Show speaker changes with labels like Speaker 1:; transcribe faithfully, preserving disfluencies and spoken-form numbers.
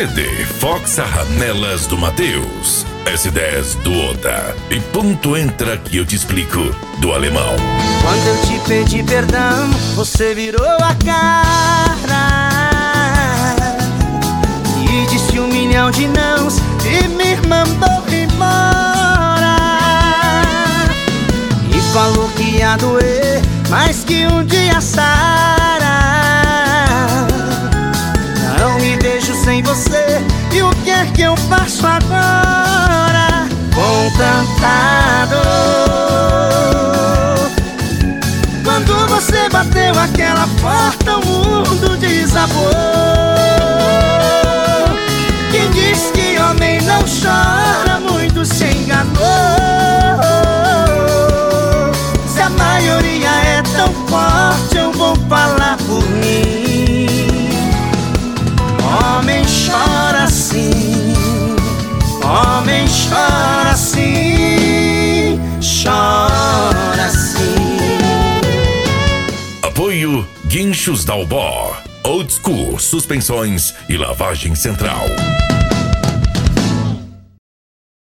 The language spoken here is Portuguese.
Speaker 1: C D Fox Arranelas do Mateus, S dez do Oda e Ponto Entra que eu te explico do Alemão.
Speaker 2: Quando eu te pedi perdão, você virou a cara e disse um milhão de nãos e me mandou embora. E falou que ia doer, mas que um dia sara. Não me vejo sem você, e o que é que eu faço agora? Com tanta dor. Quando você bateu aquela porta, o mundo desabou. Quem diz que homem não chora, muito se enganou. Se a maioria é tão forte, eu vou falar por mim. Homem chora sim, homem chora sim, chora sim.
Speaker 1: Apoio Guinchos Dalbó, Old School Suspensões e Lavagem Central.